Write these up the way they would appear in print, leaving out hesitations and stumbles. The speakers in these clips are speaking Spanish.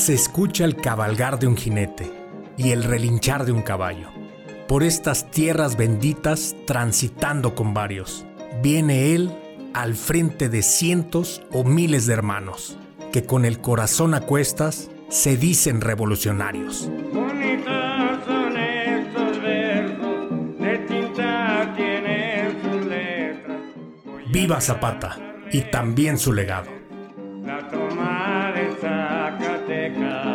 Se escucha el cabalgar de un jinete y el relinchar de un caballo. Por estas tierras benditas transitando con varios, viene él al frente de cientos o miles de hermanos, que con el corazón a cuestas se dicen revolucionarios. Bonitos son estos versos, de tinta tienen sus letras. Viva Zapata y también su legado. La toma de Zacatecas.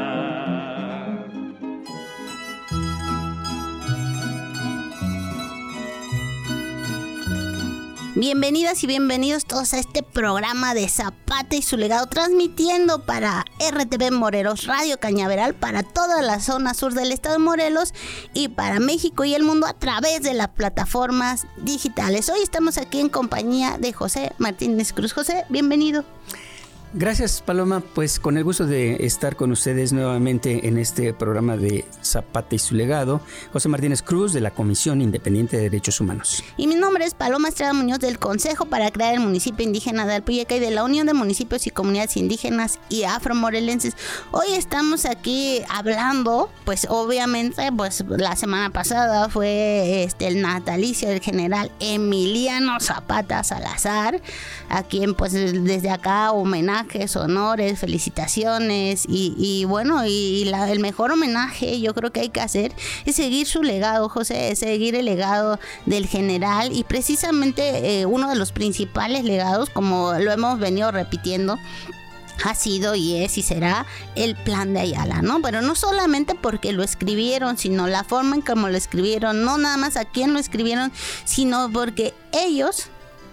Bienvenidas y bienvenidos todos a este programa de Zapata y su legado, transmitiendo para RTV Morelos, Radio Cañaveral, para toda la zona sur del estado de Morelos y para México y el mundo a través de las plataformas digitales. Hoy estamos aquí en compañía de José Martínez Cruz. José, bienvenido. Gracias, Paloma, pues con el gusto de estar con ustedes nuevamente en este programa de Zapata y su legado. José Martínez Cruz, de la Comisión Independiente de Derechos Humanos. Y mi nombre es Paloma Estrada Muñoz, del Consejo para crear el Municipio Indígena de Alpuyeca y de la Unión de Municipios y Comunidades Indígenas y Afromorelenses. Hoy estamos aquí hablando, pues obviamente, pues la semana pasada fue el natalicio del general Emiliano Zapata Salazar, a quien pues desde acá homenaje, honores, felicitaciones y bueno, el mejor homenaje yo creo que hay que hacer es seguir su legado, José, es seguir el legado del general y precisamente uno de los principales legados, como lo hemos venido repitiendo, ha sido y es y será el Plan de Ayala, ¿no? Pero no solamente porque lo escribieron, sino la forma en cómo lo escribieron, no nada más a quién lo escribieron, sino porque ellas,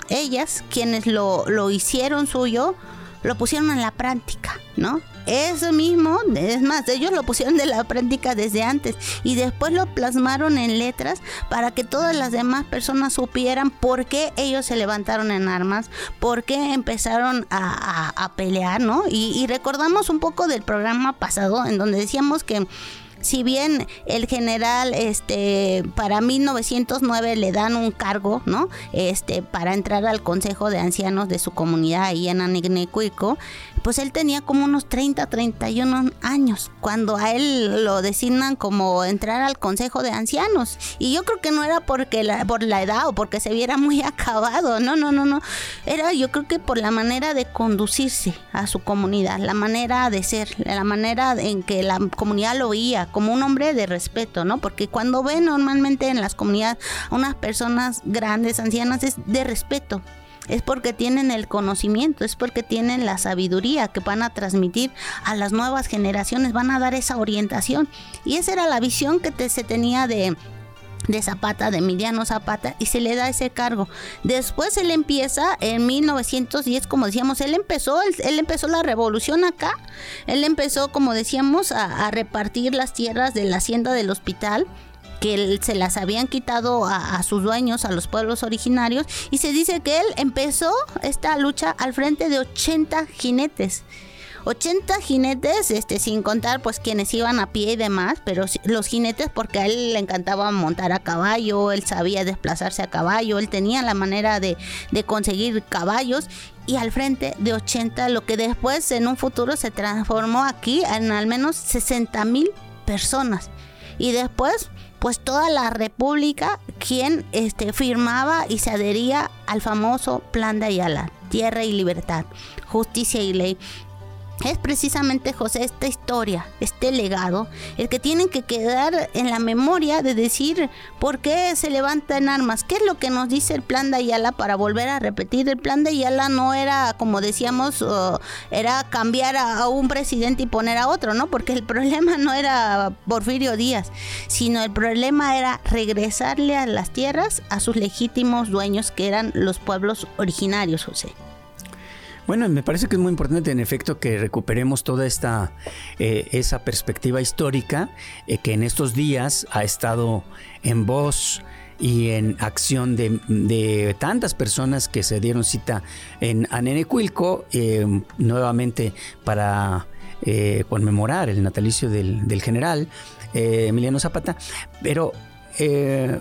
quienes lo hicieron suyo, lo pusieron en la práctica, ¿no? Eso mismo, es más, ellos lo pusieron de la práctica desde antes y después lo plasmaron en letras para que todas las demás personas supieran por qué ellos se levantaron en armas, por qué empezaron a pelear, ¿no? Y recordamos un poco del programa pasado en donde decíamos que si bien el general para 1909 le dan un cargo, ¿no? Para entrar al Consejo de Ancianos de su comunidad ahí en Anignecuilco, pues él tenía como unos 31 años cuando a él lo designan como entrar al Consejo de Ancianos. Y yo creo que no era por la edad o porque se viera muy acabado, no. Era, yo creo que por la manera de conducirse a su comunidad, la manera de ser, la manera en que la comunidad lo veía como un hombre de respeto, ¿no? Porque cuando ven normalmente en las comunidades a unas personas grandes, ancianas, es de respeto. Es porque tienen el conocimiento, es porque tienen la sabiduría que van a transmitir a las nuevas generaciones, van a dar esa orientación. Y esa era la visión que se tenía de Zapata, de Emiliano Zapata, y se le da ese cargo. Después él empieza en 1910, como decíamos, él empezó la revolución acá. Él empezó, como decíamos, a repartir las tierras de la hacienda del hospital, que se las habían quitado a sus dueños, a los pueblos originarios, y se dice que él empezó esta lucha al frente de 80 jinetes. 80 jinetes, sin contar pues quienes iban a pie y demás, pero los jinetes, porque a él le encantaba montar a caballo, él sabía desplazarse a caballo, él tenía la manera de conseguir caballos, y al frente de 80, lo que después en un futuro se transformó aquí en al menos 60,000 personas. Y después, pues toda la república quien firmaba y se adhería al famoso Plan de Ayala, tierra y libertad, justicia y ley. Es precisamente, José, esta historia, este legado, el que tienen que quedar en la memoria de decir por qué se levanta en armas. ¿Qué es lo que nos dice el Plan de Ayala? Para volver a repetir, el Plan de Ayala no era, como decíamos, era cambiar a un presidente y poner a otro, ¿no? Porque el problema no era Porfirio Díaz, sino el problema era regresarle a las tierras a sus legítimos dueños, que eran los pueblos originarios, José. Bueno, me parece que es muy importante, en efecto, que recuperemos toda esa perspectiva histórica que en estos días ha estado en voz y en acción de tantas personas que se dieron cita en Anignecuilco, nuevamente para conmemorar el natalicio del general Emiliano Zapata. Pero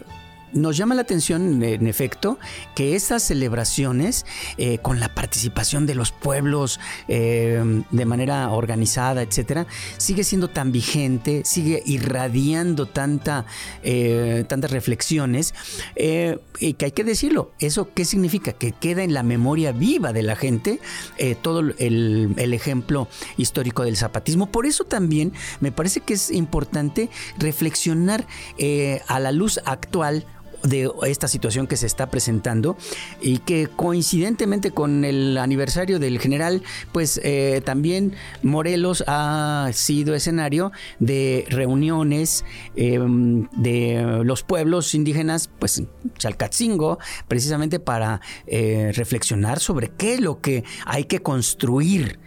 nos llama la atención, en efecto, que estas celebraciones, con la participación de los pueblos de manera organizada, etcétera, sigue siendo tan vigente, sigue irradiando tantas reflexiones, y que hay que decirlo. ¿Eso qué significa? Que queda en la memoria viva de la gente todo el ejemplo histórico del zapatismo. Por eso también me parece que es importante reflexionar a la luz actual de esta situación que se está presentando, y que coincidentemente con el aniversario del general, pues también Morelos ha sido escenario de reuniones de los pueblos indígenas, pues Chalcatzingo, precisamente para reflexionar sobre qué es lo que hay que construir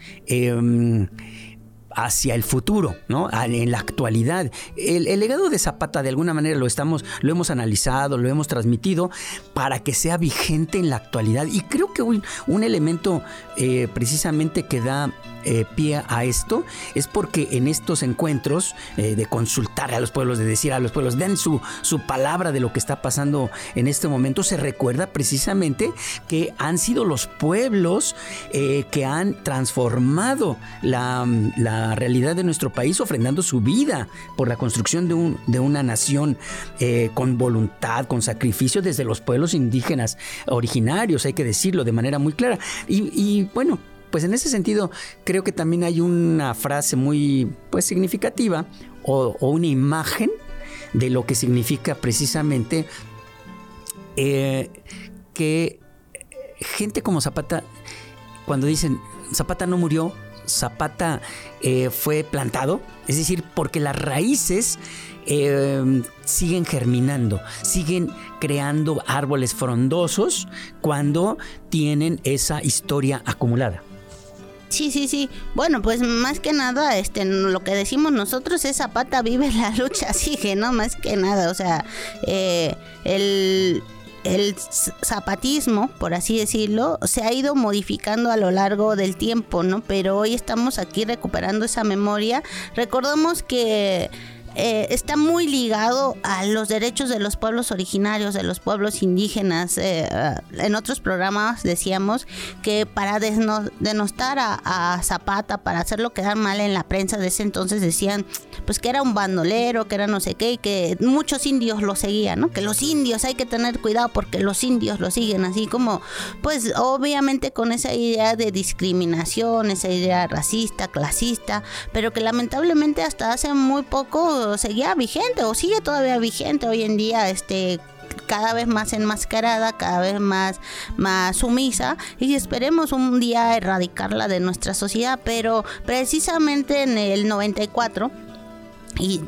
hacia el futuro, ¿no? En la actualidad. El legado de Zapata, de alguna manera, lo hemos analizado, lo hemos transmitido para que sea vigente en la actualidad. Y creo que un elemento precisamente que da pie a esto es porque en estos encuentros de consultar a los pueblos, de decir a los pueblos, den su palabra de lo que está pasando en este momento, se recuerda precisamente que han sido los pueblos que han transformado la realidad de nuestro país, ofrendando su vida por la construcción de una nación con voluntad, con sacrificio, desde los pueblos indígenas originarios, hay que decirlo de manera muy clara. Y bueno, pues en ese sentido creo que también hay una frase muy significativa o una imagen de lo que significa precisamente que gente como Zapata, cuando dicen Zapata no murió, Zapata fue plantado, es decir, porque las raíces siguen germinando, siguen creando árboles frondosos cuando tienen esa historia acumulada. Sí. Bueno, pues más que nada, lo que decimos nosotros es Zapata vive, la lucha sigue, ¿no? Más que nada, o sea, el zapatismo, por así decirlo, se ha ido modificando a lo largo del tiempo, ¿no? Pero hoy estamos aquí recuperando esa memoria. Recordemos que está muy ligado a los derechos de los pueblos originarios, de los pueblos indígenas. En otros programas decíamos que para denostar a Zapata, para hacerlo quedar mal en la prensa de ese entonces, decían pues que era un bandolero, que era no sé qué, y que muchos indios lo seguían, ¿no? Que los indios hay que tener cuidado porque los indios lo siguen, así como, pues obviamente con esa idea de discriminación, esa idea racista, clasista, pero que lamentablemente hasta hace muy poco seguía vigente o sigue todavía vigente hoy en día, cada vez más enmascarada, cada vez más sumisa, y esperemos un día erradicarla de nuestra sociedad. Pero precisamente en el 94 y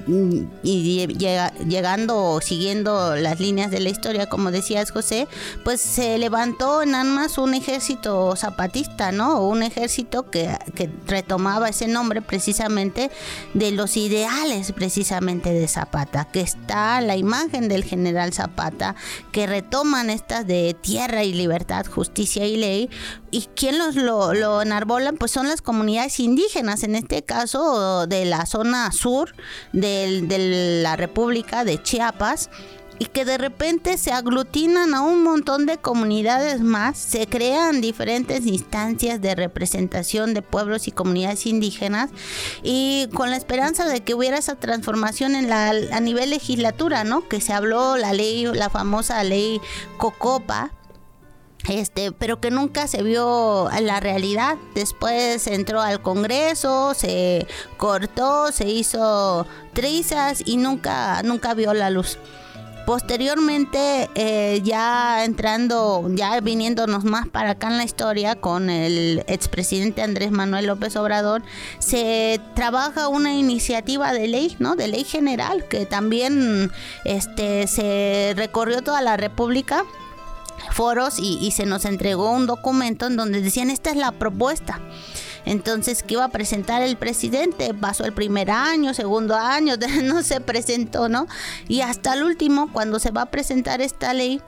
llegando, siguiendo las líneas de la historia, como decías, José, pues se levantó en armas un ejército zapatista, ¿no? Un ejército que retomaba ese nombre precisamente de los ideales precisamente de Zapata, que está la imagen del general Zapata, que retoman estas de tierra y libertad, justicia y ley. ¿Y quién lo enarbolan? Pues son las comunidades indígenas, en este caso de la zona sur de la República de Chiapas, y que de repente se aglutinan a un montón de comunidades más, se crean diferentes instancias de representación de pueblos y comunidades indígenas, y con la esperanza de que hubiera esa transformación a nivel legislatura, ¿no? Que se habló la famosa ley Cocopa, pero que nunca se vio en la realidad. Después entró al Congreso, se cortó, se hizo trizas y nunca vio la luz. Posteriormente, ya viniéndonos más para acá en la historia, con el expresidente Andrés Manuel López Obrador, se trabaja una iniciativa de ley, ¿no? De ley general, que también se recorrió toda la República, foros, y se nos entregó un documento en donde decían esta es la propuesta. Entonces, que iba a presentar el presidente, pasó el primer año, segundo año, no se presentó, ¿no? Y hasta el último, cuando se va a presentar esta ley,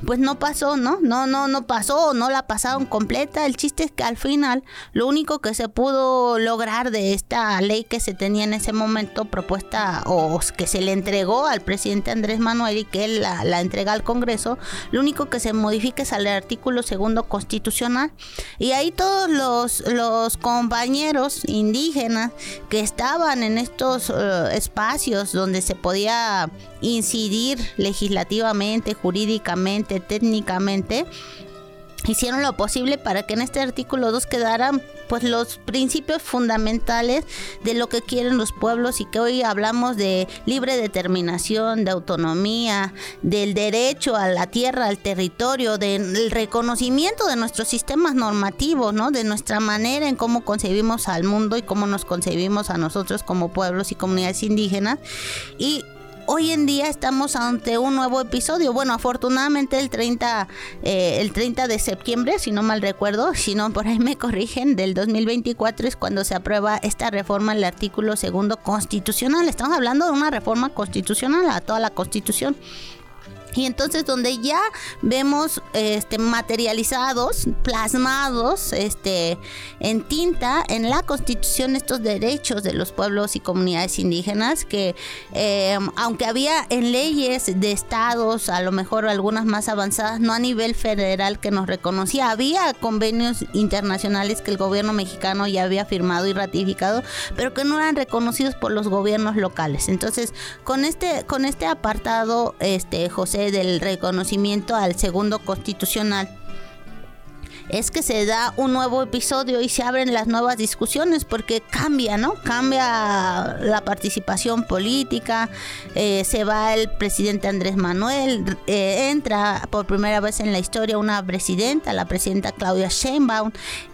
pues no pasó, ¿no? No pasó, no la pasaron completa. El chiste es que al final lo único que se pudo lograr de esta ley que se tenía en ese momento propuesta o que se le entregó al presidente Andrés Manuel y que él la entrega al Congreso, lo único que se modifica es el artículo 2 constitucional. Y ahí todos los compañeros indígenas que estaban en estos espacios donde se podía incidir legislativamente, jurídicamente, técnicamente, hicieron lo posible para que en este artículo 2 quedaran pues los principios fundamentales de lo que quieren los pueblos, y que hoy hablamos de libre determinación, de autonomía, del derecho a la tierra, al territorio, del reconocimiento de nuestros sistemas normativos, ¿no? De nuestra manera en cómo concebimos al mundo y cómo nos concebimos a nosotros como pueblos y comunidades indígenas. Y hoy en día estamos ante un nuevo episodio. Bueno, afortunadamente el 30 de septiembre, si no mal recuerdo, si no por ahí me corrigen, del 2024 es cuando se aprueba esta reforma al artículo 2 constitucional. Estamos hablando de una reforma constitucional a toda la Constitución. Y entonces donde ya vemos materializados, plasmados en tinta en la Constitución estos derechos de los pueblos y comunidades indígenas que aunque había en leyes de estados, a lo mejor algunas más avanzadas, no a nivel federal que nos reconocía, había convenios internacionales que el gobierno mexicano ya había firmado y ratificado, pero que no eran reconocidos por los gobiernos locales. Entonces con este apartado, José, del reconocimiento al 2 constitucional, es que se da un nuevo episodio y se abren las nuevas discusiones, porque cambia, ¿no? Cambia la participación política, se va el presidente Andrés Manuel, entra por primera vez en la historia una presidenta, la presidenta Claudia Sheinbaum,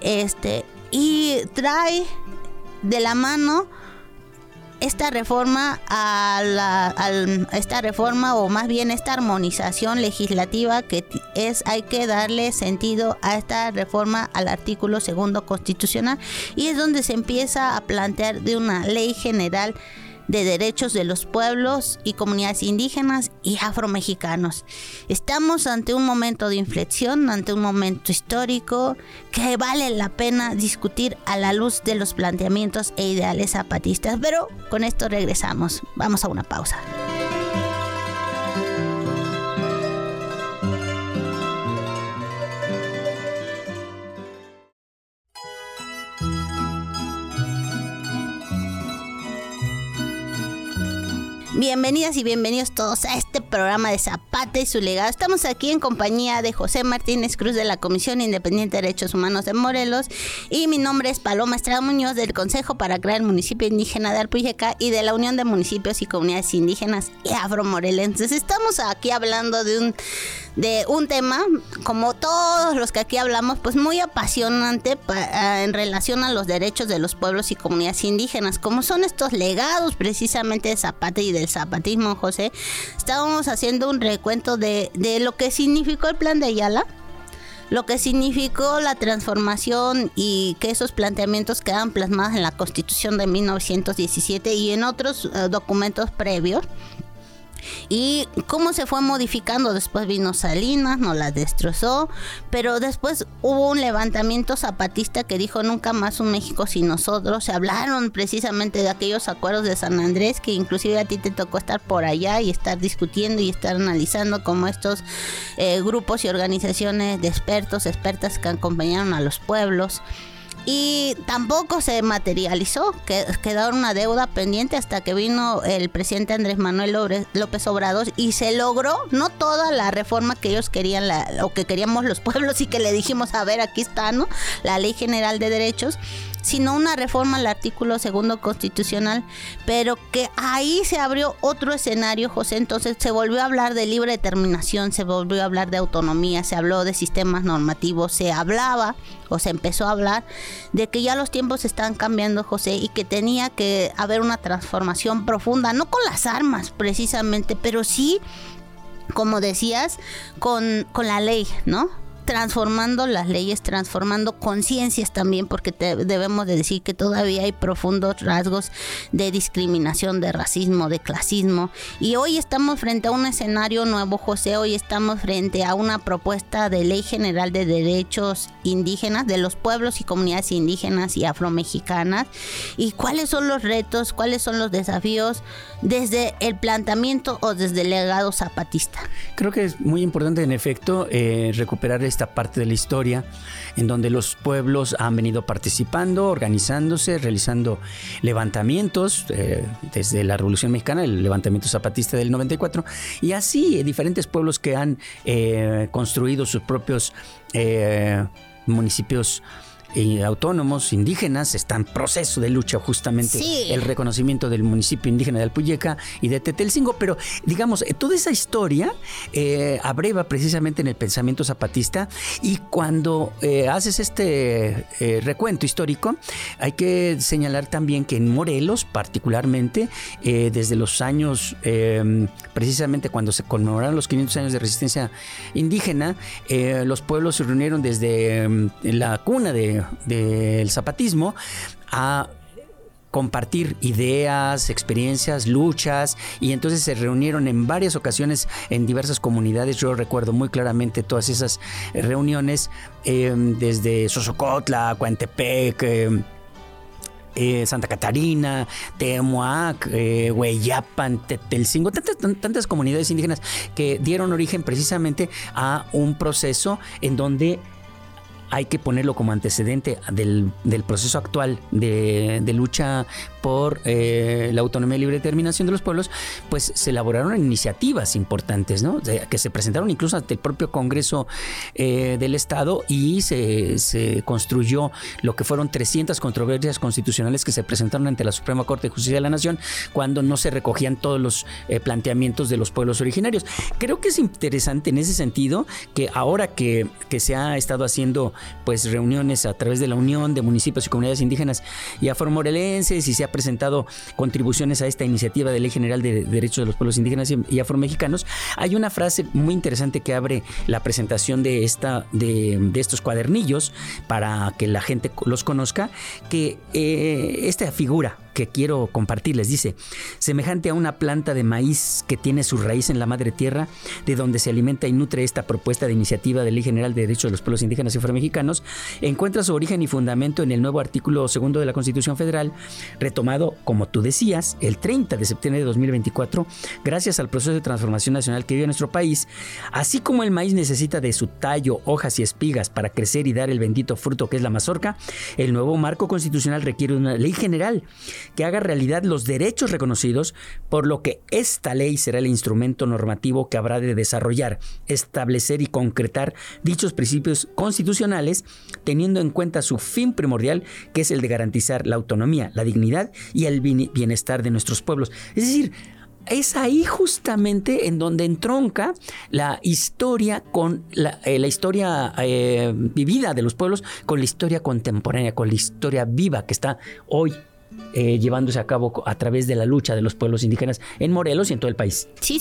y trae de la mano esta reforma esta reforma, o más bien esta armonización legislativa que hay que darle sentido a esta reforma al artículo 2 constitucional, y es donde se empieza a plantear de una ley general de derechos de los pueblos y comunidades indígenas y afromexicanos. Estamos ante un momento de inflexión, ante un momento histórico que vale la pena discutir a la luz de los planteamientos e ideales zapatistas. Pero con esto regresamos. Vamos a una pausa. Bienvenidas y bienvenidos todos a este programa de Zapata y su legado. Estamos aquí en compañía de José Martínez Cruz de la Comisión Independiente de Derechos Humanos de Morelos, y mi nombre es Paloma Estrada Muñoz del Consejo para crear el Municipio Indígena de Alpuyeca y de la Unión de Municipios y Comunidades Indígenas y Afromorelenses. Estamos aquí hablando de un tema, como todos los que aquí hablamos, pues muy apasionante en relación a los derechos de los pueblos y comunidades indígenas, como son estos legados precisamente de Zapata y del zapatismo. José, estábamos haciendo un recuento de lo que significó el Plan de Ayala, lo que significó la transformación, y que esos planteamientos quedan plasmados en la Constitución de 1917 y en otros documentos previos, y cómo se fue modificando. Después vino Salinas, nos la destrozó, pero después hubo un levantamiento zapatista que dijo nunca más un México sin nosotros. Se hablaron precisamente de aquellos acuerdos de San Andrés, que inclusive a ti te tocó estar por allá y estar discutiendo y estar analizando cómo estos grupos y organizaciones de expertas que acompañaron a los pueblos. Y tampoco se materializó, quedó una deuda pendiente hasta que vino el presidente Andrés Manuel López Obrador y se logró no toda la reforma que ellos querían, o que queríamos los pueblos, y que le dijimos, a ver, aquí está, ¿no?, la Ley General de Derechos, sino una reforma al artículo 2 constitucional, pero que ahí se abrió otro escenario, José. Entonces se volvió a hablar de libre determinación, se volvió a hablar de autonomía, se habló de sistemas normativos, se empezó a hablar de que ya los tiempos están cambiando, José, y que tenía que haber una transformación profunda, no con las armas precisamente, pero sí, como decías, con la ley, ¿no? transformando las leyes, transformando conciencias también, porque debemos de decir que todavía hay profundos rasgos de discriminación, de racismo, de clasismo. Y hoy estamos frente a un escenario nuevo, José. Hoy estamos frente a una propuesta de ley general de derechos indígenas de los pueblos y comunidades indígenas y afromexicanas. ¿Y cuáles son los retos, cuáles son los desafíos desde el planteamiento o desde el legado zapatista? Creo que es muy importante, en efecto, recuperar esta parte de la historia en donde los pueblos han venido participando, organizándose, realizando levantamientos desde la Revolución Mexicana, el levantamiento zapatista del 94, y así diferentes pueblos que han construido sus propios municipios autónomos, indígenas. Está en proceso de lucha justamente el reconocimiento del municipio indígena de Alpuyeca y de Tetelcingo, pero digamos, toda esa historia abreva precisamente en el pensamiento zapatista, y cuando haces este recuento histórico, hay que señalar también que en Morelos particularmente, desde los años, precisamente cuando se conmemoraron los 500 años de resistencia indígena, los pueblos se reunieron desde la cuna del zapatismo a compartir ideas, experiencias, luchas, y entonces se reunieron en varias ocasiones en diversas comunidades. Yo recuerdo muy claramente todas esas reuniones, desde Sosocotla, Coantepec, Santa Catarina, Temuac, Hueyapan, Tetelcingo, tantas comunidades indígenas que dieron origen precisamente a un proceso en donde hay que ponerlo como antecedente del proceso actual de lucha por la autonomía y libre determinación de los pueblos. Pues se elaboraron iniciativas importantes, ¿no? Que se presentaron incluso ante el propio Congreso del Estado, y se construyó lo que fueron 300 controversias constitucionales que se presentaron ante la Suprema Corte de Justicia de la Nación cuando no se recogían todos los planteamientos de los pueblos originarios. Creo que es interesante en ese sentido que ahora que se ha estado haciendo pues reuniones a través de la Unión de Municipios y Comunidades Indígenas y afromorelenses, y se ha presentado contribuciones a esta iniciativa de Ley General de Derechos de los Pueblos Indígenas y Afromexicanos, hay una frase muy interesante que abre la presentación de estos cuadernillos para que la gente los conozca, que esta figura que quiero compartirles dice: semejante a una planta de maíz que tiene su raíz en la madre tierra, de donde se alimenta y nutre esta propuesta de iniciativa de Ley General de Derechos de los Pueblos Indígenas y Afromexicanos, encuentra su origen y fundamento en el nuevo artículo 2 de la Constitución Federal, retomado, como tú decías, el 30 de septiembre de 2024, gracias al proceso de transformación nacional que vive nuestro país. Así como el maíz necesita de su tallo, hojas y espigas para crecer y dar el bendito fruto que es la mazorca, el nuevo marco constitucional requiere una ley general que haga realidad los derechos reconocidos, por lo que esta ley será el instrumento normativo que habrá de desarrollar, establecer y concretar dichos principios constitucionales, teniendo en cuenta su fin primordial, que es el de garantizar la autonomía, la dignidad y el bienestar de nuestros pueblos. Es decir, es ahí justamente en donde entronca la historia con la historia vivida de los pueblos con la historia contemporánea, con la historia viva que está hoy llevándose a cabo a través de la lucha de los pueblos indígenas en Morelos y en todo el país. Sí.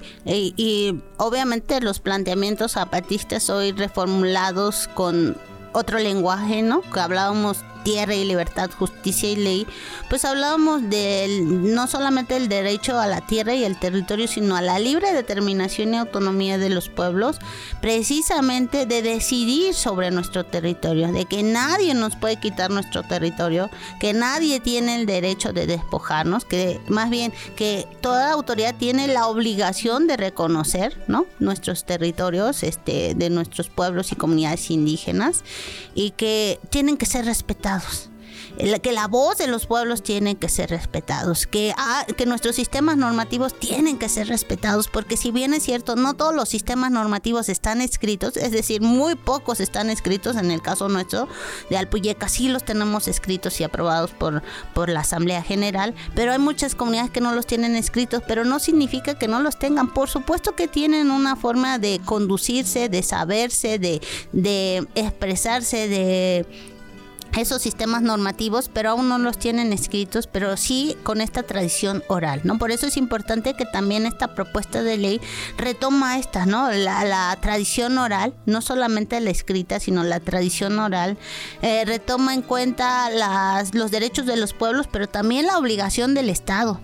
Y obviamente los planteamientos zapatistas hoy reformulados con otro lenguaje, ¿no? Que hablábamos tierra y libertad, justicia y ley, pues hablábamos no solamente del derecho a la tierra y el territorio, sino a la libre determinación y autonomía de los pueblos, precisamente de decidir sobre nuestro territorio, de que nadie nos puede quitar nuestro territorio, que nadie tiene el derecho de despojarnos, que más bien que toda autoridad tiene la obligación de reconocer, ¿no?, nuestros territorios, de nuestros pueblos y comunidades indígenas, y que tienen que ser respetados. Que la voz de los pueblos tiene que ser respetados, que nuestros sistemas normativos tienen que ser respetados, porque si bien es cierto, no todos los sistemas normativos están escritos, es decir, muy pocos están escritos. En el caso nuestro de Alpuyeca sí los tenemos escritos y aprobados por la Asamblea General, pero hay muchas comunidades que no los tienen escritos, pero no significa que no los tengan. Por supuesto que tienen una forma de conducirse, de saberse, de expresarse, esos sistemas normativos, pero aún no los tienen escritos, pero sí con esta tradición oral, ¿no? Por eso es importante que también esta propuesta de ley retoma esta, ¿no? La tradición oral, no solamente la escrita, sino la tradición oral, retoma en cuenta los derechos de los pueblos, pero también la obligación del Estado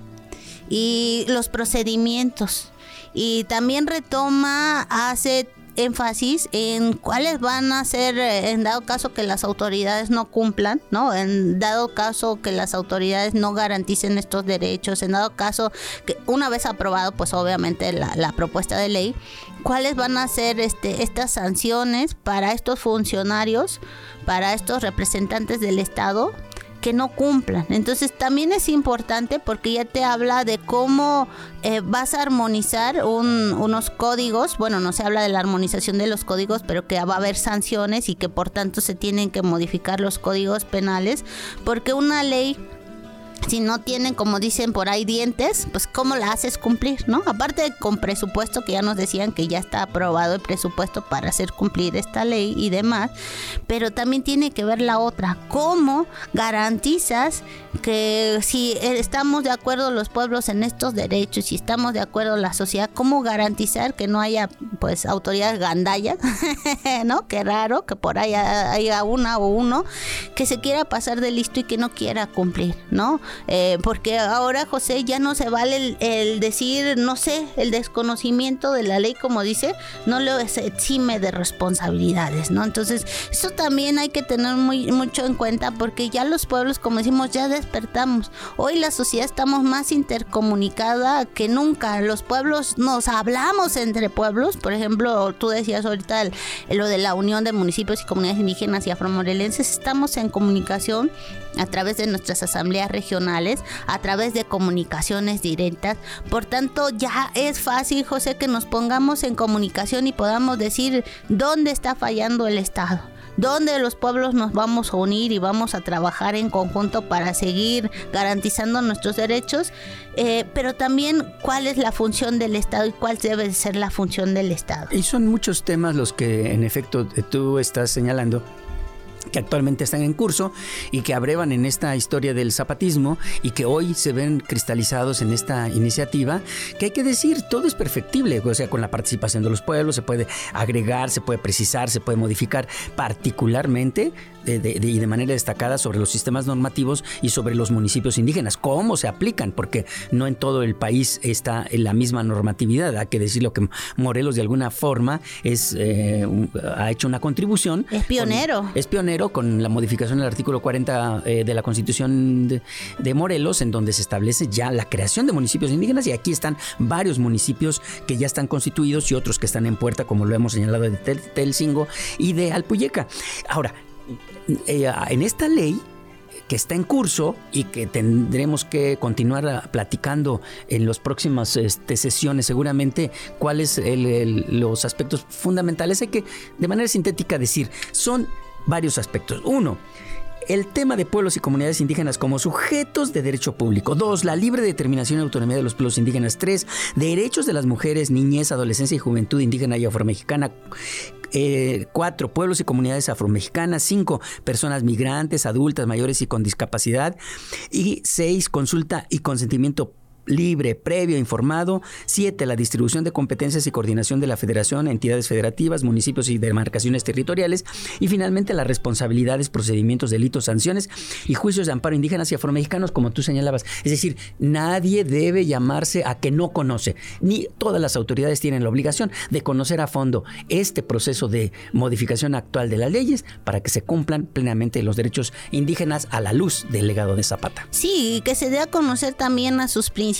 y los procedimientos. Y también hace énfasis en cuáles van a ser, en dado caso que las autoridades no cumplan, ¿no? En dado caso que las autoridades no garanticen estos derechos, en dado caso que una vez aprobado, pues obviamente la propuesta de ley, cuáles van a ser estas sanciones para estos funcionarios, para estos representantes del Estado que no cumplan. Entonces también es importante porque ya te habla de cómo vas a armonizar unos códigos. Bueno, no se habla de la armonización de los códigos, pero que va a haber sanciones y que por tanto se tienen que modificar los códigos penales, porque una ley, si no tienen, como dicen por ahí, dientes, pues ¿cómo la haces cumplir, no? Aparte con presupuesto, que ya nos decían que ya está aprobado el presupuesto para hacer cumplir esta ley y demás, pero también tiene que ver la otra, ¿cómo garantizas que si estamos de acuerdo los pueblos en estos derechos, si estamos de acuerdo la sociedad, cómo garantizar que no haya pues autoridades gandallas, ¿no? Qué raro que por ahí haya una o uno que se quiera pasar de listo y que no quiera cumplir, ¿no? Porque ahora, José, ya no se vale el decir, no sé, el desconocimiento de la ley, como dice, no lo exime de responsabilidades, ¿no? Entonces, eso también hay que tener mucho en cuenta, porque ya los pueblos, como decimos, ya despertamos. Hoy la sociedad estamos más intercomunicada que nunca. Los pueblos nos hablamos entre pueblos. Por ejemplo, tú decías ahorita lo de la Unión de Municipios y Comunidades Indígenas y Afromorelenses. Estamos en comunicación a través de nuestras asambleas regionales, a través de comunicaciones directas. Por tanto, ya es fácil, José, que nos pongamos en comunicación y podamos decir dónde está fallando el Estado, dónde los pueblos nos vamos a unir y vamos a trabajar en conjunto para seguir garantizando nuestros derechos, pero también cuál es la función del Estado y cuál debe ser la función del Estado. Y son muchos temas los que en efecto tú estás señalando, que actualmente están en curso y que abrevan en esta historia del zapatismo y que hoy se ven cristalizados en esta iniciativa, que hay que decir, todo es perfectible, o sea, con la participación de los pueblos se puede agregar, se puede precisar, se puede modificar, particularmente y de manera destacada sobre los sistemas normativos y sobre los municipios indígenas, cómo se aplican, porque no en todo el país está en la misma normatividad. Hay que decirlo que Morelos de alguna forma ha hecho una contribución. Es pionero. Es pionero con la modificación del artículo 40 de la Constitución de Morelos, en donde se establece ya la creación de municipios indígenas, y aquí están varios municipios que ya están constituidos y otros que están en puerta, como lo hemos señalado, de Telcingo y de Alpuyeca. Ahora, en esta ley que está en curso y que tendremos que continuar platicando en las próximas sesiones seguramente cuáles los aspectos fundamentales, hay que de manera sintética decir, son varios aspectos. 1, el tema de pueblos y comunidades indígenas como sujetos de derecho público. 2, la libre determinación y autonomía de los pueblos indígenas. 3, derechos de las mujeres, niñez, adolescencia y juventud indígena y afromexicana. 4, pueblos y comunidades afromexicanas. 5, personas migrantes, adultas, mayores y con discapacidad. Y 6, consulta y consentimiento libre, previo, informado. 7, la distribución de competencias y coordinación de la federación, entidades federativas, municipios y demarcaciones territoriales. Y finalmente, las responsabilidades, procedimientos, delitos, sanciones y juicios de amparo indígenas y afromexicanos, como tú señalabas. Es decir, nadie debe llamarse a que no conoce, ni todas las autoridades tienen la obligación de conocer a fondo este proceso de modificación actual de las leyes para que se cumplan plenamente los derechos indígenas a la luz del legado de Zapata. Sí, y que se dé a conocer también a sus principales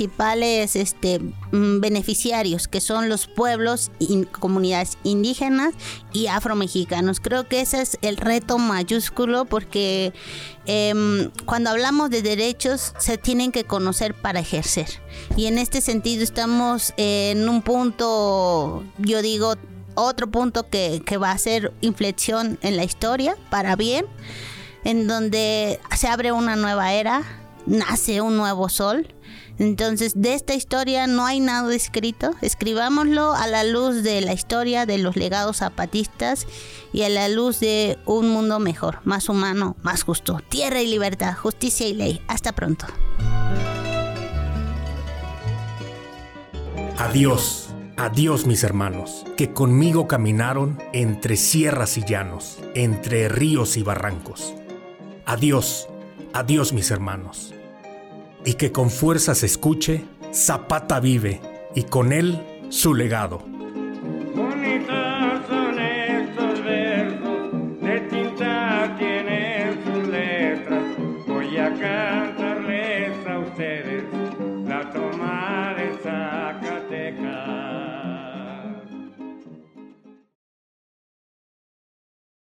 beneficiarios, que son los pueblos y comunidades indígenas y afromexicanos. Creo que ese es el reto mayúsculo, porque cuando hablamos de derechos se tienen que conocer para ejercer, y en este sentido estamos en un punto, yo digo, otro punto que va a ser inflexión en la historia para bien, en donde se abre una nueva era, nace un nuevo sol, Entonces, de esta historia no hay nada escrito. Escribámoslo a la luz de la historia de los legados zapatistas y a la luz de un mundo mejor, más humano, más justo. Tierra y libertad, justicia y ley. Hasta pronto. Adiós, adiós mis hermanos, que conmigo caminaron entre sierras y llanos, entre ríos y barrancos. Adiós, adiós mis hermanos. Y que con fuerza se escuche, Zapata vive y con él su legado.